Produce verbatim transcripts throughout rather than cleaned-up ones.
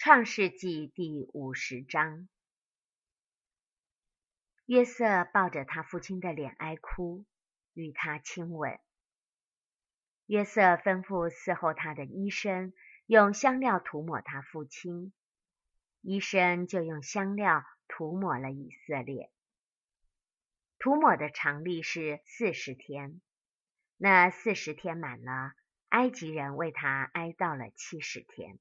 创世纪第五十章。约瑟抱着他父亲的脸哀哭，与他亲吻。约瑟吩咐伺候他的医生用香料涂抹他父亲，医生就用香料涂抹了以色列。涂抹的常例是四十天，那四十天满了，埃及人为他哀悼了七十天。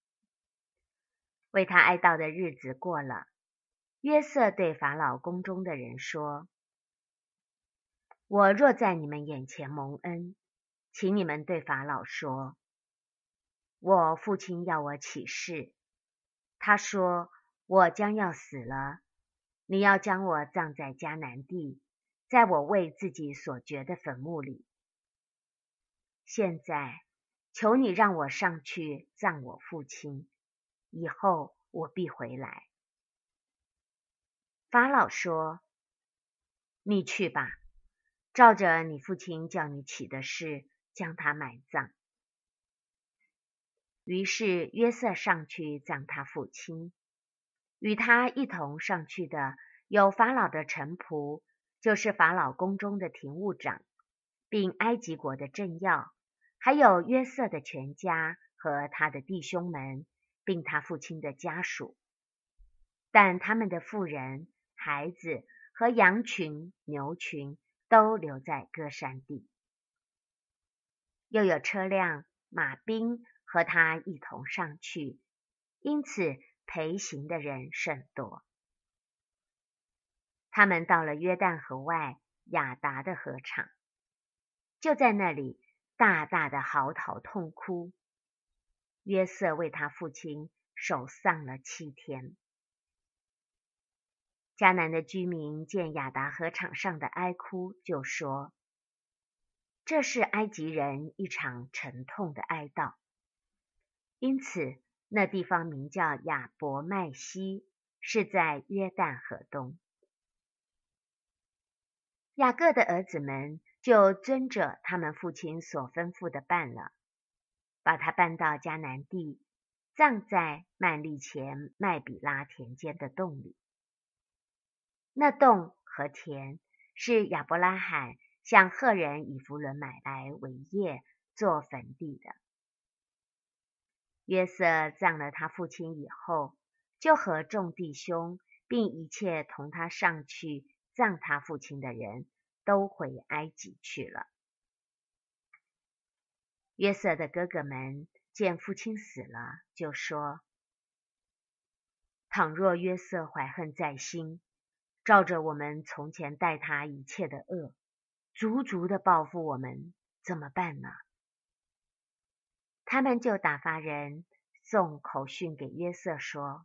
为他哀悼的日子过了，约瑟对法老宫中的人说：我若在你们眼前蒙恩，请你们对法老说，我父亲要我起誓，他说我将要死了，你要将我葬在迦南地，在我为自己所掘的坟墓里。现在求你让我上去葬我父亲，以后我必回来。法老说：你去吧，照着你父亲叫你起的事，将他埋葬。于是约瑟上去葬他父亲，与他一同上去的有法老的臣仆，就是法老宫中的庭务长，并埃及国的政要，还有约瑟的全家和他的弟兄们，并他父亲的家属。但他们的妇人、孩子和羊群、牛群都留在歌珊地。又有车辆、马兵和他一同上去，因此陪行的人甚多。他们到了约旦河外亚达的河场，就在那里大大的嚎啕痛哭。约瑟为他父亲守丧了七天。迦南的居民见亚达河场上的哀哭，就说：这是埃及人一场沉痛的哀悼。因此那地方名叫亚伯麦西，是在约旦河东。雅各的儿子们就遵着他们父亲所吩咐的办了，把他搬到迦南地，葬在曼利前麦比拉田间的洞里。那洞和田是亚伯拉罕向赫人以弗伦买来为业做坟地的。约瑟葬了他父亲以后，就和众弟兄并一切同他上去葬他父亲的人都回埃及去了。约瑟的哥哥们见父亲死了，就说：倘若约瑟怀恨在心，照着我们从前待他一切的恶，足足的报复我们，怎么办呢？他们就打发人送口讯给约瑟说：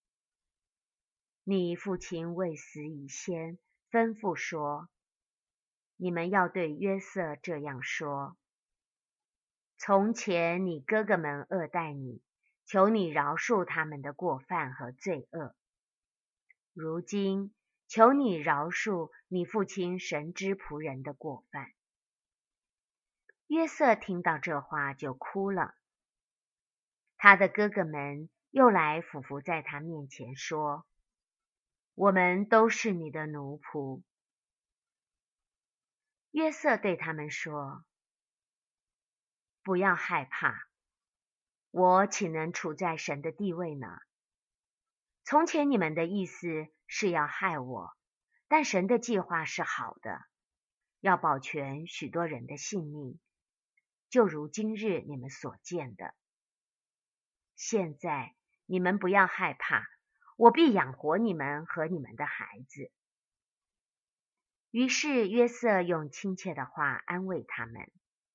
你父亲未死以先吩咐说，你们要对约瑟这样说：从前你哥哥们恶待你，求你饶恕他们的过犯和罪恶。如今求你饶恕你父亲神之仆人的过犯。约瑟听到这话就哭了。他的哥哥们又来俯伏在他面前说：我们都是你的奴仆。约瑟对他们说：不要害怕，我岂能处在神的地位呢？从前你们的意思是要害我，但神的计划是好的，要保全许多人的性命，就如今日你们所见的。现在你们不要害怕，我必养活你们和你们的孩子。于是约瑟用亲切的话安慰他们。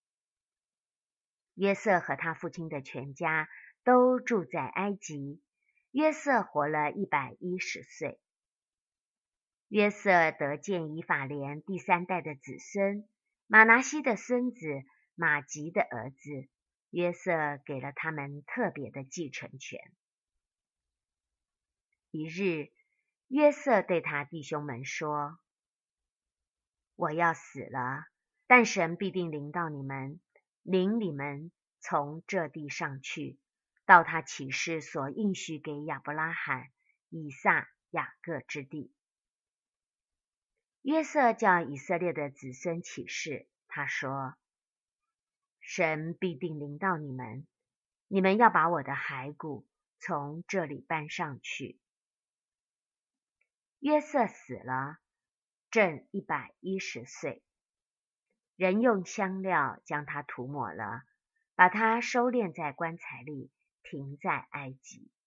约瑟和他父亲的全家都住在埃及。约瑟活了一百一十岁。约瑟得见以法莲第三代的子孙，马拿西的孙子马吉的儿子。约瑟给了他们特别的继承权。一日，约瑟对他弟兄们说：我要死了，但神必定临到你们，领你们从这地上去， 到他起誓所应许给亚伯拉罕、以撒、雅各之地。约瑟叫以色列的子孙起誓，他说：神必定临到你们，你们要把我的骸骨从这里搬上去。约瑟死了，正一百一十岁。人用香料将他涂抹了，把他收敛在棺材里，停在埃及。